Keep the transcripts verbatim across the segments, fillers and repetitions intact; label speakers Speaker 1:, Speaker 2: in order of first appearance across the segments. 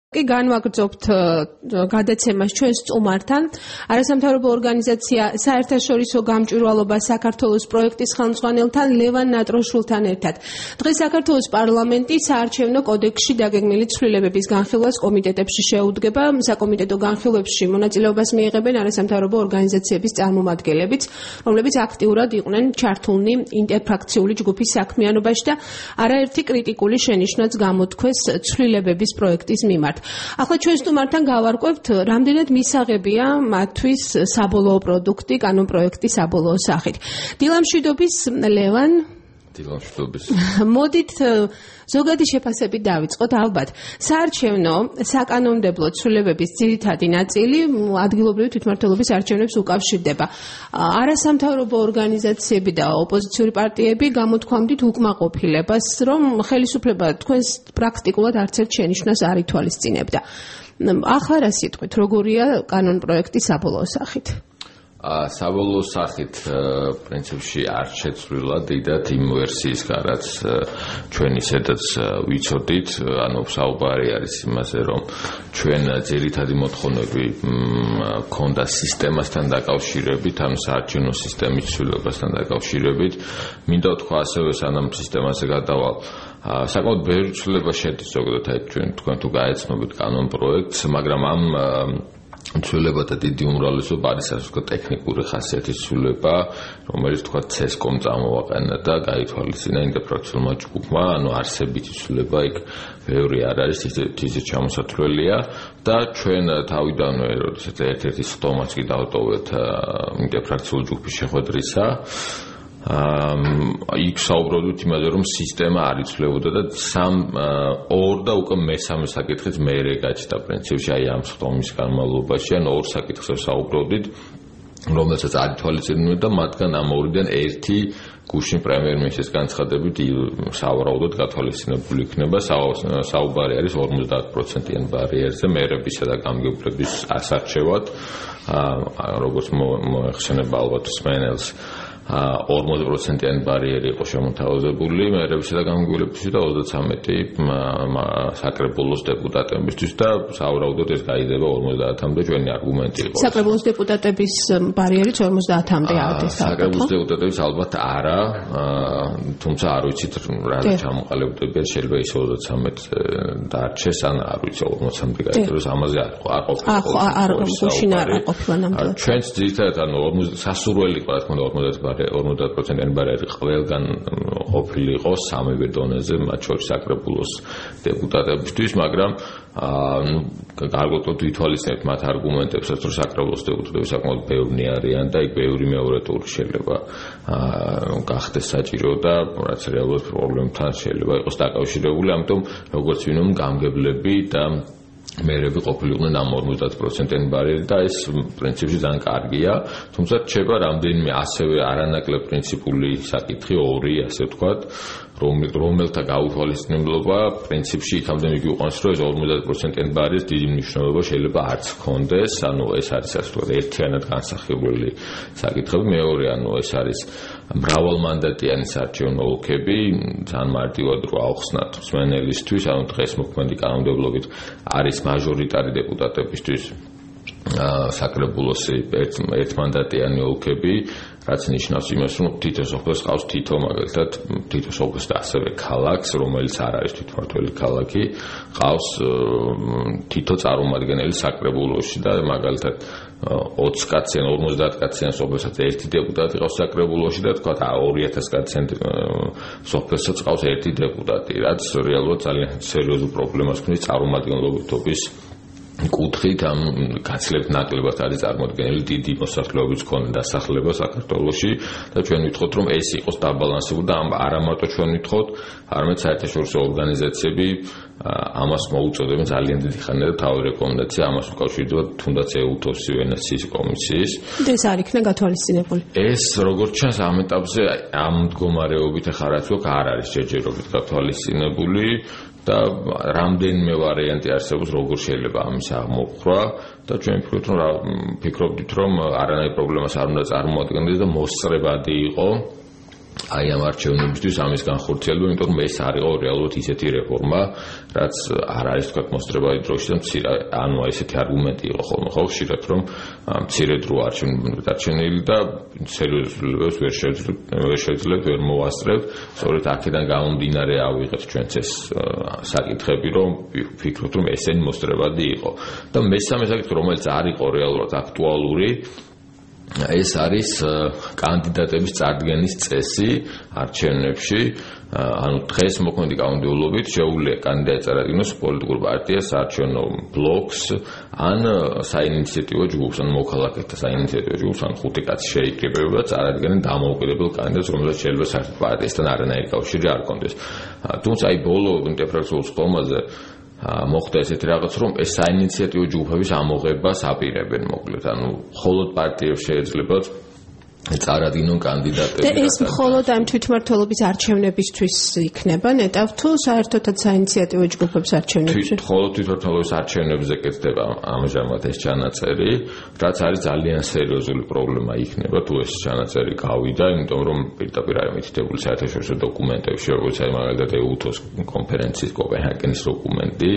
Speaker 1: კი განვაგრძობთ გადაცემას ჩვენს სტუმართან. არასამთავრობო ორგანიზაცია საერთაშორისო გამჭვირვალობა საქართველოს პროექტის ხელმძღვანელთან ლევან ნატროშვილთან ერთად. დღეს საქართველოს პარლამენტი საარჩევნო კოდექსში დაგეგმილი ცვლილებების განხილვას კომიტეტებში შეუდგება. საკომიტეტო განხილვებში მონაწილეობას მიიღებენ არასამთავრობო ორგანიზაციების წარმომადგენლებიც, რომლებიც აქტიურად იყვნენ ჩართულნი ინტერფრაქციული ჯგუფის საქმიანობაში და არაერთი კრიტიკული შენიშვნაც გამოთქვეს ცვლილებების პროექტის მიმართ. ახლა ჩვენ სტუმართან გავარკვევთ, რამდენად მისაღებია მათთვის საბოლოო პროდუქტი კანონპროექტის საბოლოო სახით. დილამშვიდობის ლევან.
Speaker 2: დილამშვიდობის.
Speaker 1: მოდით ზოგადი შეფასებით დავიწყოთ. ალბათ საარჩევნო საკანონმდებლო ცვლილებების ძირითადი ნაწილი ადგილობრივი თვითმმართველობის არჩევნებს უკავშირდება. არასამთავრობო ორგანიზაციები და ოპოზიციური პარტიები გამოთქვამდით უკმაყოფილებას, რომ ხელისუფლება თქვენს პრაქტიკულად არც ერთ შენიშვნას არ ითვალისწინებდა. ახლა რა სიტყვით, როგორია კანონპროექტის საბოლოო სახით?
Speaker 2: საბოლოო სახით პრინციპში არ შეცვლილა დიდად იმ ვერსიისგან, რაც ჩვენ ისედაც ვიცოდით, ანუ საუბარი არის იმაზე, რომ ჩვენ ძირითადი მოთხოვნები ქონდა სისტემასთან დაკავშირებით, ანუ საარჩევნო სისტემის ცვლილებასთან დაკავშირებით. მინდა ვთქვა ასევე, სანამ სისტემაზე გადავალ, საკმაოდ ბევრი ცვლილება შედის ზოგადად აი ჩვენ თქვენ თუ გაეცნობით კანონპროექტს, მაგრამ ამ ცვლილებათა დიდი უმრავლესობა არის ასე ვთქვათ ტექნიკური ხასიათის ცვლილება, რომელიც თქვათ ცესკომ წამოვაყენა და გაითვალისწინა ინტერფრაქციულმა ჯგუფმა, ანუ არსებითი ცვლილება იქ ბევრი არ არის, ისე ჩამოსათვლელია და ჩვენ თავიდანვე როდესაც ერთ-ერთი სხდომაც კი დავტოვეთ ინტერფრაქციული ჯგუფის შეხვედრისა, იქ საუბრობთ იმაზე, რომ სისტემა არ იცვლებოდა და სამ ორ და უკვე მესამე საკითხიც მეერე გაჩნდა პრინციპში აი ამ სხდომის განმავლობაში, ან ორ საკითხზე საუბრობთ, რომელსაც არ ითვალისწინებდა და მათგან ამ ორიდან ერთი გუშინ პრემიერ-მინისტრის განცხადებით სავარაუდოდ გათვალისწინებული იქნება. საუბარი არის ორმოცდაათ პროცენტიან ბარიერზე მერებისა და გამგებლების ასარჩევად, როგორც მოეხსენება ალბათ მსმენელს. ორმოცდა პროცენტიანი ბარიერი იყო შემოთავაზებული მერებისა და გამგებლებისთვის და ოცდათრამეტი საკრებულოს დეპუტატებისთვის და სავარაუდოდ ეს გაიზრდება ორმოცდაათამდე. ჩვენი არგუმენტი იყო
Speaker 1: საკრებულოს დეპუტატების ბარიერიც ორმოცდაათამდე არის.
Speaker 2: საკრებულოს დეპუტატების ალბათ არა, თუმცა არ ვიცით რა ჩამოყალიბდება, შეიძლება ის ოცდათრამეტი დარჩეს ან არ ვიცი ორმოცამდე გაიზრდოს, ამაზე არ ყოფილა.
Speaker 1: არ გუშინ არ ყოფილა ნამდვილად.
Speaker 2: ჩვენც ძირითადად ანუ სასურველი იყო რა თქმა უნდა ორმოცდაათი ორმოცდაათ პროცენტიანი ბარიერი ყველგან ყოფილი იყო სამივე დონეზე, მათ შორის საკრებულოს დეპუტატებისთვის, მაგრამ გარკვეულად ვითვალისწინებთ მათ არგუმენტებსაც, რომ საკრებულოს დეპუტატები საკმაოდ ბევრი არიან და იქ ბევრი მეორე ტური შეიძლება გახდეს საჭირო და რაც რეალურად პრობლემთან შეიძლება იყოს დაკავშირებული, ამიტომ როგორც ვინმე გამგებლები და მერები ყოფილიყვნენ ამ ორმოცდაათ პროცენტიანი ბარიერი და ეს პრინციპში ძალიან კარგია, თუმცა რჩება რამდენიმე ასევე არანაკლებ პრინციპული საკითხი, ორი ასე ვთქვათ, რომელთა გაუთვალისწინებლობა პრინციპში იქამდე მიგვიყვანს, რომ ეს ორმოცდაათ პროცენტიანი ბარიერის დიდი მნიშვნელობა შეიძლება არც ჰქონდეს, ანუ ეს არის ასე ვთქვათ ერთიანად განსახილველი საკითხები. მეორე, ანუ ეს არის მრავალმანდატიანი საარჩევნო ოლქები, ძალიან მარტივად რო ავხსნათ მსმენელისთვის, ანუ დღეს მოქმედი კანონმდებლობით არის მაჟორიტარი დეპუტატებისთვის საკრებულოსი ერთმანდატიანი ოლქები, რაც ნიშნავს იმას, რომ თითო სოფელს ყავს თითო მაგალითად თითო სოფელს და ასევე ქალაქს, რომელიც არ არის თვითმმართველი ქალაქი, ყავს თითო წარმომადგენელი საკრებულოში და მაგალითად ოცი კაციან, ორმოცდაათ კაციან სოფელსაც ერთი დეპუტატი ყავს საკრებულოში და თქვა ორი ათას კაციან სოფელსაც ყავს ერთი დეპუტატი, რაც რეალურად ძალიან სერიოზულ პრობლემას ქმნის წარმომადგენლობითობის კუთხით. ამ გაცილებით ნაკლებად არის წარმოდგენილი დიდი მოსახლეობის მქონე დასახლება საქართველოში და ჩვენ ვითხოვთ, რომ ეს იყოს დაბალანსებული და არა მარტო ჩვენ ვითხოვთ, არამედ საერთაშორისო ორგანიზაციები ამას მოუწოდებენ ძალიან დიდი ხანია და თავი რეკომენდაცია ამას უკავშირდება თუნდაც ეუთოს ვენეციის კომისიის.
Speaker 1: ეს არ იქნა გათვალისწინებული.
Speaker 2: ეს როგორც ჩანს ამ ეტაპზე ამ მდგომარეობით ახლა რაც გვაქვს არ არის ჯერჯერობით გათვალისწინებული და რამდენიმე ვარიანტი არსებობს, როგორ შეიძლება ამის აღმოფხვრა და ჩვენ ვფიქრობთ, რომ ფიქრობთ, რომ არანაირი პრობლემას არ უნდა წარმოადგენდეს და მოსწრებადი იყო აი ამ არჩევნებისთვის ამის განხორციელება, იმიტომ რომ ეს არ იყო რეალურად ისეთი რეფორმა, რაც არ არის თქვა მოსწრებადი დროში და მცირე, ანუ ესეთი არგუმენტი იყო ხოლმე ხო ხშირად, რომ მცირე დრო არჩევნებამდე დარჩენილი და სერიოზულობას ვერ შეძლებთ, ვერ მოვასწრებთ. სწორედ აქედან გამომდინარე ავიღეთ ჩვენც ეს საკითხები, რომ ვფიქრობთ, რომ ესენი მოსწრებადი იყო. და მესამე საკითხი, რომელიც არ იყო რეალურად აქტუალური, ეს არის კანდიდატების წარდგენის წესი არჩევნებში. ანუ დღეს მოქმედი კანონმდებლობით შეუძლია კანდიდატი წარადგინოს პოლიტიკურ პარტიას, საარჩევნო ბლოკს ან საინიციატივო ჯგუფს, ან მოქალაქეთა საინიციატივო ჯგუფს, ან ხუთი კაცი შეიკრიბება და წარადგენენ დამოუკიდებელ კანდიდატს, რომელსაც შეიძლება საერთოდ პარტიასთან არანაირი კავშირი არ ჰქონდეს. თუმცა აი ბოლო ინტერფრაქციულ სხდომაზე მოხდა ესეთი რაღაც, რომ ეს საინიციატივო ჯგუფების ამოღებას აპირებენ მოკლედ, ანუ მხოლოდ პარტიებს შეეძლებათ წარადგინონ კანდიდატები.
Speaker 1: და ეს მხოლოდ ამ თვითმმართველობის არჩევნებისთვის იქნება ნეტავ თუ საერთოდაც საინიციატივო ჯგუფების არჩევნებში?
Speaker 2: მხოლოდ თვითმმართველობის არჩევნებზე კეთდება ამჟამად ეს ჩანაწერი, რაც არის ძალიან სერიოზული პრობლემა იქნება თუ ეს ჩანაწერი გავიდა, იმიტომ რომ პირდაპირ არის მითითებული საერთაშორისო დოკუმენტებში, როგორც აი მაგალითად ეუთოს კონფერენციის კოპენჰაგენის დოკუმენტი,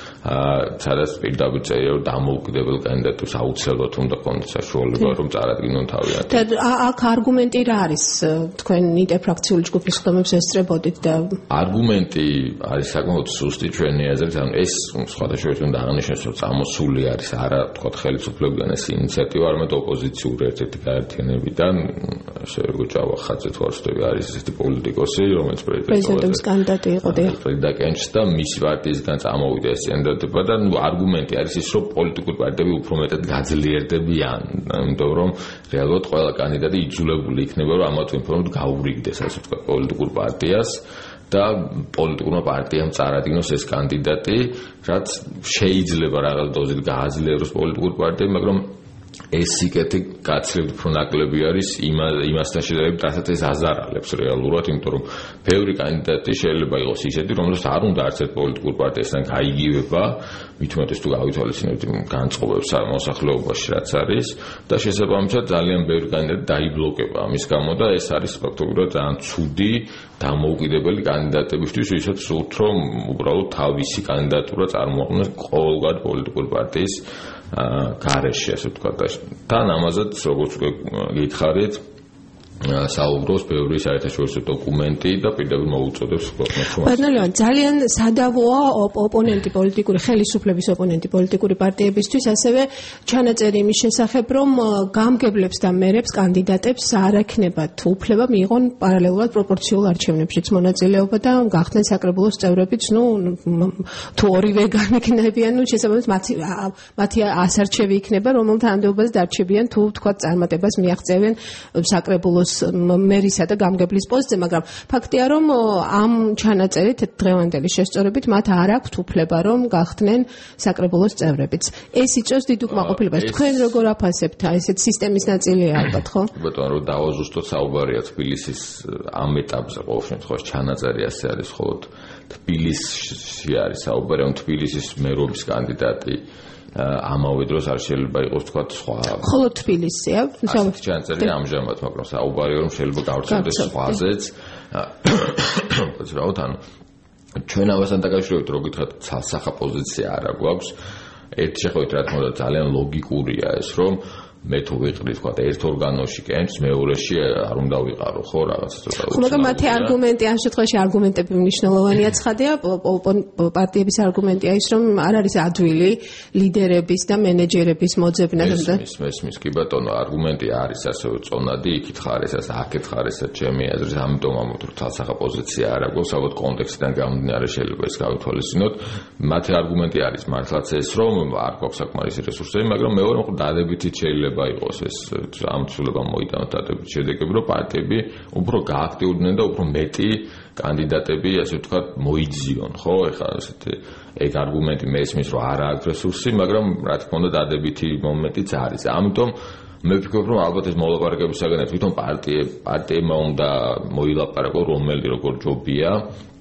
Speaker 2: სადაც პირდაპირ წერია, რომ დამოუკიდებელ კანდიდატებს აუცილებლად უნდა ქონდეს საშუალება, რომ წარადგინონ თავიანთი.
Speaker 1: და აქ არგუმენტი რა არის თქვენ ინტერფრაქციული ჯგუფის ხდომებს ესწრებოდით და
Speaker 2: არგუმენტი არის საკმაოდ სუსტი ჩვენი აზრით, ანუ ეს სხვადასხვა უნდა აღნიშნოს, რომ წამოსული არის არა თქვა ხელისუფლებიდან ეს ინიციატივა, არამედ ოპოზიციური ერთ-ერთი გაერთიანებიდან, ესე როგორ ჯავახაძე თუ არ ვცდები, არის ესეთი პოლიტიკოსი, რომელიც
Speaker 1: პრეზიდენტის კანდიდატი იყო და
Speaker 2: პრეზიდენტ კენჭს და მისი პარტიისგან წამოვიდა ეს კანდიდატება და ნუ არგუმენტი არის ის, რომ პოლიტიკური პარტიები უფრო მეტად გაძლიერდებიან, იმიტომ რომ რეალურად ყველა კანდიდატი იძულებული იქნება, რომ ამათ ინფორმაციით გაურიგდეს, ასე ვთქვათ, პოლიტიკურ პარტიას და პოლიტიკურმა პარტიამ წარადგინოს ეს კანდიდატი, რაც შეიძლება რაღაც დოზით გააძლიეროს პოლიტიკურ პარტიებს, მაგრამ ეს სიკეთე გაცილებით უფრო ნაკლები არის იმასთან შედარებით, რასაც ეს აზარალებს რეალურად, იმიტომ რომ ბევრი კანდიდატი შეიძლება იყოს ისეთი, რომელსაც არ უნდა არც ერთ პოლიტიკურ პარტიასთან გაიგივება, მით უმეტეს თუ გავითვალისწინებთ განწყობებს მოსახლეობაში, რაც არის და შესაბამისად ძალიან ბევრი კანდიდატი დაიბლოკება ამის გამო და ეს არის ფაქტობრივად ძალიან ცუდი დამოუკიდებელი კანდიდატებისთვის, ვისაც სურთ, რომ უბრალოდ თავისი კანდიდატურა წარმოაყენოს ყოველგვარ პოლიტიკურ პარტიის გარეშე, ასე ვთქვათ. თან ამაზეც, როგორც გითხარით, საუბრობს ბევრი საერთაშორისო დოკუმენტი და პირდაპირ მოუწოდებს ქვეყნებს.
Speaker 1: ბატონო, ძალიან სადავოა ოპონენტი პოლიტიკური ხელისუფლების ოპონენტი პოლიტიკური პარტიებისთვის, ასევე ჩანაწერი იმის შესახებ, რომ გამგებლებს და მერებს კანდიდატებს არ ექნებათ უფლება მიიღონ პარალელურად პროპორციულ არჩევნებშიც მონაწილეობა და გახდნენ საკრებულოს წევრებიც, ნუ თუ ორივე განეკნებიან, ნუ შესაბამისად მათი მათი ასარჩევი იქნება, რომელთა ანდეობაზე დარჩებიან თუ თქვა წარმატებას მიაღწევენ საკრებულოს მერისა და გამგებლის პოსტზე, მაგრამ ფაქტია, რომ ამ ჩანაწერით დღევანდელი შესწორებით მათ არ აქვთ უფლება, რომ გახდნენ საკრებულოს წევრებიც. ეს იწვევს დიდ უკმაყოფილებას. თქვენ როგორ აფასებთ? ესეთ სისტემის ნაწილია ალბათ, ხო?
Speaker 2: ბატონო, რომ დავაზუსტოთ, საუბარია თბილისის ამ ეტაპზე ყოველ შემთხვევაში ჩანაწერი ასე არის, ხოლო თბილისში არის საუბარი, რომ თბილისის მერობის კანდიდატი ამავე დროს არ შეიძლება იყოს თქვა სხვა.
Speaker 1: ხოლო თბილისია?
Speaker 2: ასეთი ჩანაწერი ამჟამად, მაგრამ საუბარია, რომ შეიძლება გავრცელდეს სხვაზეც. რავთ, ანუ ჩვენ ამასთან დაკავშირებით რო გითხრათ, ცალსახა პოზიცია არა გვაქვს. ერთი შეხედვით, რა თქმა უნდა, ძალიან ლოგიკურია ეს, რომ მე თუ ვიყრი თქვა ერთ ორგანოში კენჭს, მეორეში არ უნდა ვიყარო, ხო, რაღაც ცოტა.
Speaker 1: ხო, მაგრამ მათი არგუმენტი ამ შემთხვევაში არგუმენტები მნიშვნელოვანია, ცხადია, პარტიების არგუმენტია ის, რომ არ არის ადვილი ლიდერების და მენეჯერების მოძებნა და
Speaker 2: მის მის კი ბატონო, არგუმენტი არის ასევე წონადი, იქით ხარ ესას, აქეთ ხარ ესა ჩემი აზრით, ამიტომ ამოთ რომ თალსახა პოზიცია არ აქვს, ალბათ კონტექსტიდან გამომდინარე შეიძლება ეს გავითვალისწინოთ. მათი არგუმენტი არის მართლაც ეს, რომ არ გვაქვს საკმარისი რესურსები, მაგრამ მეორე მხრივ დადებითი შეიძლება იყოს ეს ამ ცვლილებამ მოიტანოთ დადებითი შედეგები, რომ პარტიები უფრო გააქტიურდნენ და უფრო მეტი კანდიდატები, ასე ვთქვათ, მოიძიონ, ხო? ეხლა ესეთი ეგ არგუმენტი მესმის, რომ არა აქვს რესურსი, მაგრამ რა თქმა უნდა დადებითი მომენტიც არის. ამიტომ მე ვფიქრობ, რომ ალბათ ეს მოლაპარაკების საგანად თვითონ პარტიე პარტიებმა უნდა მოილაპარაკონ, რომელი როგორ ჯობია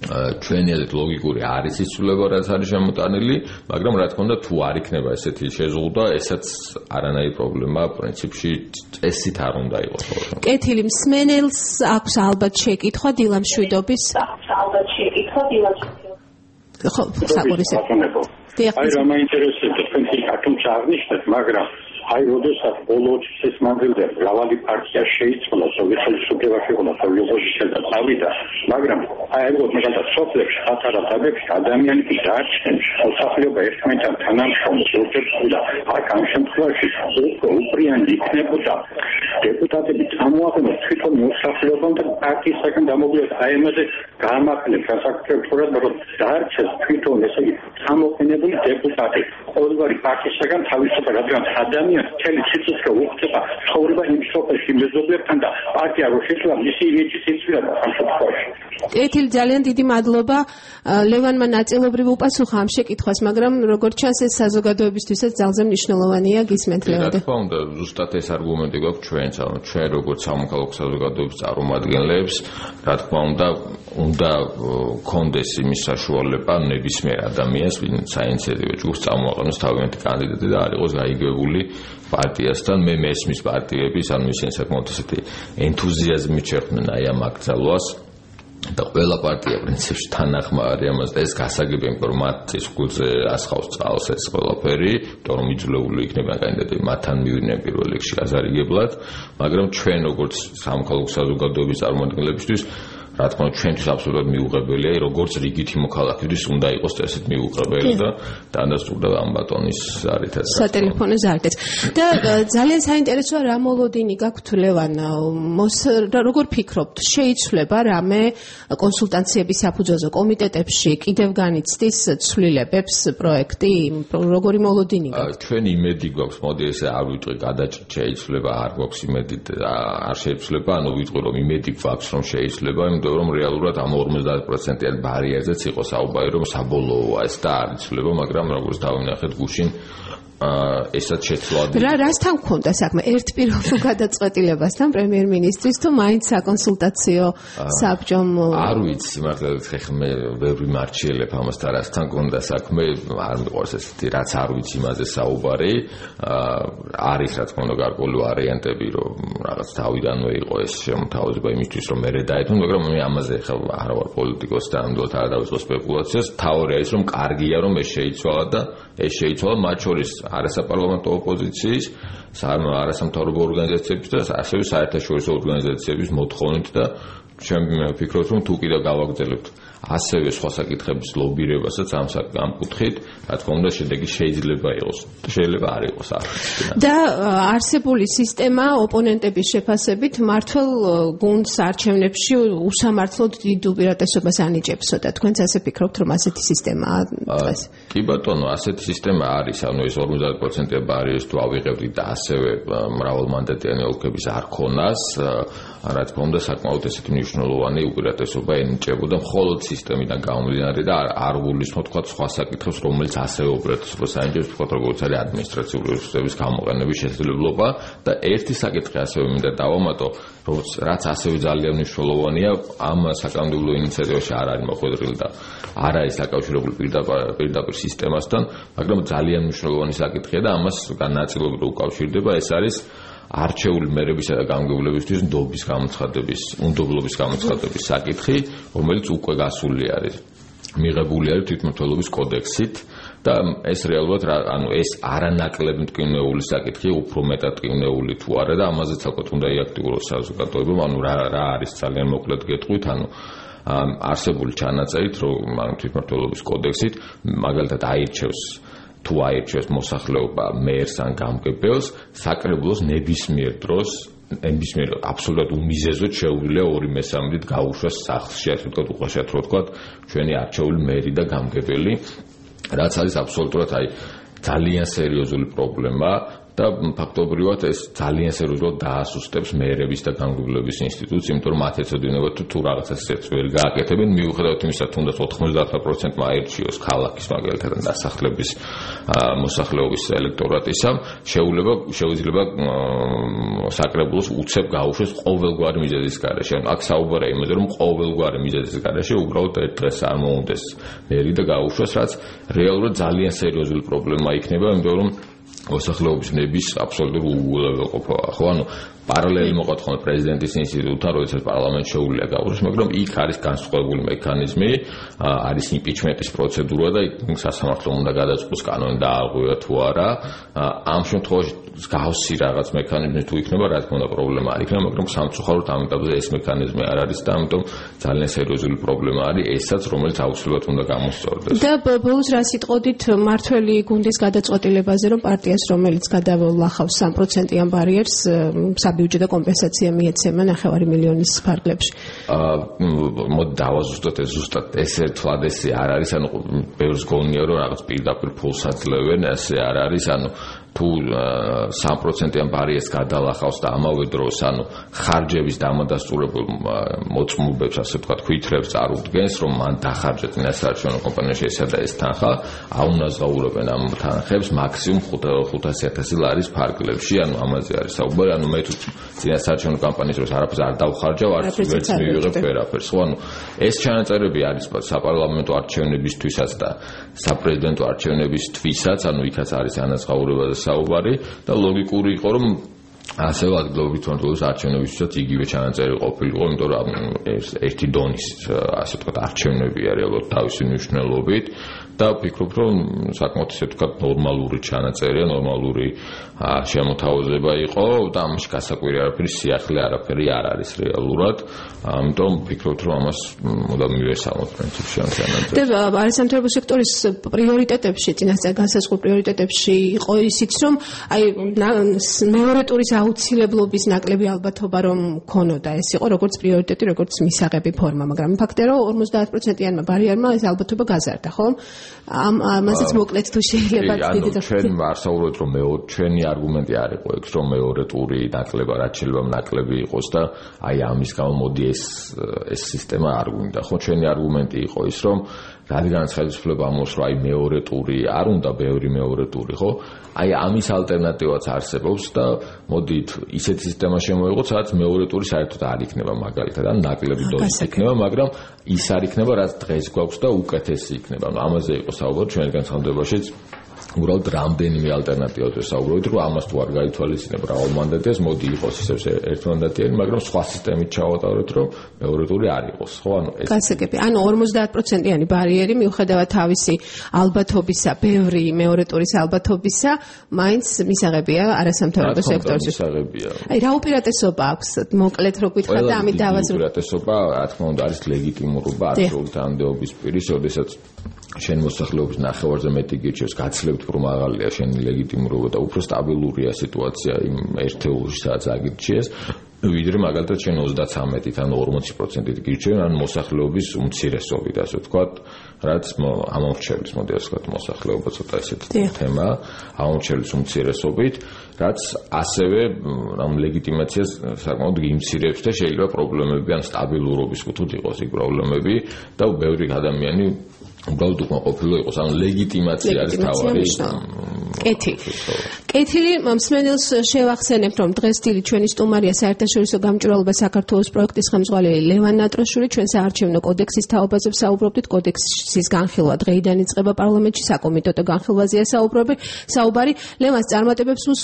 Speaker 2: ჩვენი აზრით ლოგიკური არის იცვლება რაც არის შემოტანილი, მაგრამ რა თქმა უნდა თუ არ იქნება ესეთი შეზღუდვა, ესაც არანაირი პრობლემა პრინციპში წესით არ უნდა იყოს.
Speaker 1: კეთილი მსმენელს აქვს ალბათ შეკითხვა დილამშვიდობის.
Speaker 3: ალბათ შეკითხვა დილამშვიდობის.
Speaker 1: ხო, საყურისე.
Speaker 4: აი რა მაინტერესებს თქვენ თვითონ აღნიშნეთ, მაგრამ აი როდესაც ბოლო წლის მანძილზე მრავალი პარტია შეიცვალა სოციალისტური სუპერვაში ყოლა სოციალისტური და წავიდა, მაგრამ აი ეგრეთ მაგალითად სოფლებში ხათარა დაბებში ადამიანები დაარჩნენ მოსახლეობა ერთმანეთთან თანამშრომლობს ურთიერთობა აქ ამ შემთხვევაში უპრიანი იქნებოდა დეპუტატები წამოაყენონ თვითონ მოსახლეობამ და პარტიისგან დამოგვიოს აი ამაზე გამაყენებს გასაკუთრებულად რომ დაარჩეს თვითონ ესე იგი წამოყენებული დეპუტატი ყოველგვარი პარტიისგან თავისუფლად რადგან ადამიანი თელი სიცოცხლე უხდება ცხოვრება იმ სოფელში მეზობლებთან და პარტია რო შეცვლა მისი იმიჯი სიცოცხლე ამ შემთხვევაში.
Speaker 1: კეთილი ძალიან დიდი მადლობა ლევანმა ნაწილობრივ უპასუხა ამ შეკითხვას, მაგრამ როგორც ჩანს ეს საზოგადოებისთვისაც ძალზე მნიშვნელოვანია გისმენთ ლევანდე.
Speaker 2: რა თქმა უნდა, ზუსტად ეს არგუმენტი გვაქვს ჩვენც, ანუ ჩვენ როგორც სამოქალაქო საზოგადოების წარმომადგენლებს, რა თქმა უნდა, უნდა კონდეს იმის საშუალება ნებისმიერ ადამიანს, ვინც საინიციატივო ჯგუფს წამოაყენოს თავიანთი კანდიდატი და არ იყოს გაიგებული პარტიასთან. მე მესმის პარტიების, ანუ ისინი საკმაოდ ესეთი ენთუზიაზმით შეხვდნენ აი ამ აკრძალვას და ყველა პარტია პრინციპში თანახმარი ამას და ეს გასაგებია, იმიტომ რომ მათ ეს გულზე ასხავს წყალს ეს ყველაფერი, იმიტომ რომ იძულებული იქნება კანდიდატები მათთან მივიდნენ პირველ რიგში გაზარიგებლად, მაგრამ ჩვენ როგორც სამოქალაქო საზოგადოების წარმომადგენლებისთვის რა თქმა უნდა ჩვენთვის აბსოლუტურად მიუღებელია, როგორც რიგითი მოქალაქისთვის უნდა იყოს ესეთ მიუღებელი და დადასტურდა ამ ბატონის ზარითაც.
Speaker 1: სატელეფონო ზარითაც. და ძალიან საინტერესოა რა მოლოდინი გაქვთ ლევან, როგორ ფიქრობთ, შეიცვლება რამე კონსულტაციების საფუძველზე კომიტეტებში კიდევ განიცდის ცვლილებებს პროექტი, როგორი მოლოდინი გაქვთ?
Speaker 2: ჩვენ იმედი გვაქვს, მოდი ესე არ ვიტყვი გადაჭრით შეიცვლება, არ გვაქვს იმედი არ შეიცვლება, ანუ ვიტყვი რომ იმედი გვაქვს რომ შეიცვლება, რომ რეალურად ამ ორმოცდაათ პროცენტიან ბარიერზეც იყო საუბარი, რომ საბოლოოა ეს და არ იცვლება, მაგრამ როგორც დავინახეთ გუშინ ესაც შეცვლადი.
Speaker 1: რა რასთან გქონდა საქმე? ერთპიროვნულ გადაწყვეტილებასთან პრემიერ-მინისტრის თუ მაინც საკონსულტაციო საბჭომ?
Speaker 2: არ ვიცი, მართლა ხეხ მე ვერ ვიმარჩიელებ ამასთან რასთან გქონდა საქმე, არ მიყვარს ესეთი რაც არ ვიცი იმაზე საუბარი. არის რა თქმა უნდა გარკვეული ვარიანტები, რომ რაღაც თავიდანვე იყო ეს შემოთავაზება იმისთვის, რომ მერე დაეთმო, მაგრამ მე ამაზე ხა არ ვარ პოლიტიკოსი და ამდენად არ დავიწყო სპეკულაციას. თაორია ის რომ კარგია რომ ეს შეიცვალა და ეს შეიცვალა მათ შორის არასაპარლამენტო ოპოზიციის, არასამთავრობო ორგანიზაციების და ასევე საერთაშორისო ორგანიზაციების მოთხოვნით და ჩვენ ვფიქრობთ, რომ თუ კიდევ გავაგრძელებთ ასევე სხვა საკითხების ლობირებასაც ამ ამ კუთხით, რა თქმა უნდა, შედეგი შეიძლება იყოს, შეიძლება არ იყოს არ.
Speaker 1: და არსებული სისტემა ოპონენტების შეფასებით მართლ გუნდს არჩევნებში უსამართლოდ დიდ უპირატესობას ანიჭებსო და თქვენც ასე ფიქრობთ, რომ ასეთი სისტემაა დღეს?
Speaker 2: კი ბატონო, ასეთი სისტემა არის, ანუ ეს ორმოცდაათ პროცენტი ბარიერს თუ ავიღებდით და ასევე მრავალმანდატიანი ოლქების არქონას, რა თქმა უნდა, საკმაოდ ესეთი მნიშვნელოვანი უპირატესობა ენიჭებოდა მხოლოდ სისტემიდან გამომდინარე და არ გულისხმობ თქვა სხვა საკითხებს, რომელიც ასევე უპირატესობას ანიჭებს, თქვა როგორც არის ადმინისტრაციული რესურსების გამოყენების შესაძლებლობა და ერთი საკითხი ასევე მინდა დავამატო, რაც ასევე ძალიან მნიშვნელოვანია, ამ საკანონმდებლო ინიციატივაში არ არის მოხვედრილი და არ არის დაკავშირებული პირდაპირ სისტემასთან, მაგრამ ძალიან მნიშვნელოვანი საკითხია და ამას ნაწილობრივ უკავშირდება, ეს არის არჩეული მერებისა და გამგებლებისთვის ნდობის გამოცხადების, უნდობლობის გამოცხადების საკითხი, რომელიც უკვე გასული არის. მიღებული არის თვითმმართველობის კოდექსით და ეს რეალურად ანუ ეს არანაკლებ მტკივნეული საკითხი, უფრო მეტად მტკივნეული თუ არა და ამაზეც ალბათ უნდა იაქტიუროს საზოგადოებამ, ანუ რა რა არის ძალიან მოკლედ გეტყვით, ანუ არსებული ჩანაწერით, რომ თვითმმართველობის კოდექსით მაგალითად აირჩევს თუ აირჩევს მოსახლეობა მერს ან გამგებელს, საკრებულოს ნებისმიერ დროს, ნებისმიერ აბსოლუტურად უმიზეზოდ შეუძლია ორი მესამედით გაუშვას სახლში, ასე ვთქვათ, უყაშად რო ვთქვათ, ჩვენი არჩეული მერი და გამგებელი, რაც არის აბსოლუტურად აი ძალიან სერიოზული პრობლემა და ფაქტობრივად ეს ძალიან სერიოზულად დაასუსტებს მეერების და განყოფილების ინსტიტუცს, იმიტომ რომ მათ ეცოდინება თუ თუ რაღაცას ვერ გააკეთებენ, მიუხედავად იმისა, თუნდაც ოთხმოცდაათი პროცენტი აირჩიოს ქალაქის მაგალითად დასახლების მოსახლეობის ელექტორატისა, შეუძლება შეუძლება საკრებულოს უცებ გაუშვეს ყოველგვარი მიზეზის გარეშე. აქ საუბარია იმაზე, რომ ყოველგვარი მიზეზის გარეშე უბრალოდ ერთ დღეს არ მოუნდეს მერი და გაუშვეს, რაც რეალურად ძალიან სერიოზული პრობლემა იქნება, იმიტომ რომ მოსახლეობის ნების აბსოლუტურ უგულებელყოფაა. ხო, ანუ პარალელი მოყვა პრეზიდენტის ინსტიტუტთან, როდესაც პარლამენტს შეუძლია გაუშვეს, მაგრამ იქ არის განსხვავებული მექანიზმი, არის იმპიჩმენტის პროცედურა და იქ სასამართლომ უნდა გადაწყოს კანონი დააღვია თუ არა. ამ შემთხვევაში გასავსი რაღაც მექანიზმი თუ იქნება, რა თქმა უნდა პრობლემა არ იქნება, მაგრამ სამწუხაროდ ამ ეტაპზე ეს მექანიზმი არ არის და ამიტომ ძალიან სერიოზული პრობლემა არის ესაც, რომელიც აუცილებლად უნდა გამოსწორდეს.
Speaker 1: და ბოლოს რა სიტყოდით მართველი გუნდის გადაწყვეტილებაზე, რომ პარტიას, რომელიც გადავლახავს სამ პროცენტიან ბარიერს, საბიუჯეტო კომპენსაცია მიეცემა ნახევარი მილიონის ფარგლებში.
Speaker 2: აა მოდი დავაზუსტოთ ეს ზუსტად ეს ერთლად ესე არ არის, ანუ ბევრს გონია რომ რაღაც პირდაპირ ფულს აძლევენ, ესე არ არის, ანუ თუ სამ პროცენტიან ბარიერს გადალახავს და ამავე დროს ანუ ხარჯების დამადასტურებულ მოწმობებს, ასე ვთქვათ, ქვითრებს წარუდგენს, რომ მან დახარჯა წინასაარჩევნო კომპანიაში ესა და ეს თანხა, აუნაზღაურებენ ამ თანხებს მაქსიმუმ ხუთასი ათასი ლარის ფარგლებში, ანუ ამაზე არის საუბარი, ანუ მე თუ წინასაარჩევნო კამპანიის დროს არაფერს არ დავხარჯავ, არც ვერც მივიღებ ვერაფერს, ხო, ანუ ეს ჩანაწერები არის საპარლამენტო არჩევნებისთვისაც და საპრეზიდენტო არჩევნებისთვისაც, ანუ იქაც არის ანაზღაურებაზე საუბარი და ლოგიკური იყო რომ ასე ადგილობრივ თვალსაჩინოს არჩევნებისთვისაც იგივე ჩანაწერი ყოფილიყო, იმიტომ რომ ერთი დონის ასე ვთქვათ არჩევნებია რეალურად თავისი მნიშვნელობით და ვფიქრობ რომ საკმაოდ ისე ვთქვათ ნორმალური ჩანაწერია, ნორმალური შემოთავაზება იყო და ამაში გასაკვირი არაფერი სიახლე არაფერი არ არის რეალურად, ამიტომ ვფიქრობ რომ ამას მოდამ მივესალმოთ პრინციპში ამ ჩანაწერს.
Speaker 1: და არასამთავრობო სექტორის პრიორიტეტებში, წინასწარ განსაზღვრულ პრიორიტეტებში იყო ისიც რომ აი მეორე ტურის აუცილებლობის ნაკლები ალბათობა რომ ქონოდა, ეს იყო როგორც პრიორიტეტი, როგორც მისაღები ფორმა, მაგრამ ფაქტია რომ ორმოცდაათ პროცენტიანმა ბარიერმა ეს ალბათობა გაზარდა, ხო? ამ ამასაც მოკლედ თუ შეიძლება
Speaker 2: დიდი და ჩვენ ვარსაუბრობთ რომ მეორე ჩვენი არგუმენტი არ იყო ეს რომ მეორე ტური ნაკლებად რაც შეიძლება ნაკლები იყოს და აი ამის გამო მოდი ეს ეს სისტემა არ გვინდა, ხო? ჩვენი არგუმენტი იყო ის რომ რადგანაც ხელისუფლება ამბობს რომ აი მეორე ტური არ უნდა, ბევრი მეორე ტური, ხო? აი ამის ალტერნატივაც არსებობს და მოდით ისეთ სისტემა შემოიღოთ, სადაც მეორე ტური საერთოდ არ იქნება მაგალითად, ან ნაკლები დოზით იქნება, მაგრამ ის არ იქნება, რაც დღეს გვაქვს და უკეთესი იქნება. ანუ ამაზე იყო საუბარი ჩვენი განცხადებაშიც. უბრალოდ რამდენიმე ალტერნატივაზე საუბრობთ, რომ ამას თუ არ გაითვალისწინებ მრავალმანდატიანს, მოდი იყოს ისევ ერთმანდატიანი, მაგრამ სხვა სისტემით ჩავატაროთ, რომ მეორე ტური არ იყოს, ხო? ანუ ეს
Speaker 1: გასაგები. ანუ ორმოცდაათ პროცენტიანი ბარიერი მიუხედავად თავისი ალბათობისა, ბევრი მეორე ტურის ალბათობისა, მაინც მისაღებია არასამთავრობო სექტორში.
Speaker 2: მისაღებია.
Speaker 1: აი რა უპირატესობა აქვს? მოკლედ რო გითხრათ და ამით დავაზრდ.
Speaker 2: უპირატესობა, რა თქმა უნდა, არის ლეგიტიმურობა აბსოლუტური თანამდებობის პირის, როდესაც შენ მოსახლეობის ნახევარზე მეტი გირჩევს, გაცლებთ რომ მაღალია შენი ლეგიტიმურობა და უფრო სტაბილურია სიტუაცია იმ ერთეულში, სადაც აგირჩიეს, ვიდრე მაგალითად შენ ოცდათრამეტით ან ორმოცი პროცენტით გირჩევენ, ან მოსახლეობის უმცირესობით, ასე ვთქვათ, რაც ამორჩევლის, მოდი ასე ვთქვათ, მოსახლეობა ცოტა ესეთი თემა, ამორჩევლის უმცირესობით, რაც ასევე ამ ლეგიტიმაციას საკმაოდ გიმცირებს და შეიძლება პრობლემები ან სტაბილურობის კუთხით იყოს იქ პრობლემები და ბევრი ადამიანი უბრალოდ უკმაყოფილო იყოს, ანუ ლეგიტიმაცია არის თავარი.
Speaker 1: კეთი. კეთილი მსმენელს შევახსენებთ, რომ დღეს დილით ჩვენი სტუმარია საერთაშორისო გამჭვირვალობა საქართველოს პროექტის ხელმძღვანელი ლევან ნატროშვილი, ჩვენ საარჩევნო კოდექსის თაობაზე ვსაუბრობდით, კოდექსის განხილვა დღეიდან იწყება პარლამენტში, საკომიტეტო განხილვაზეა საუბარი. ლევანს წარმატებებს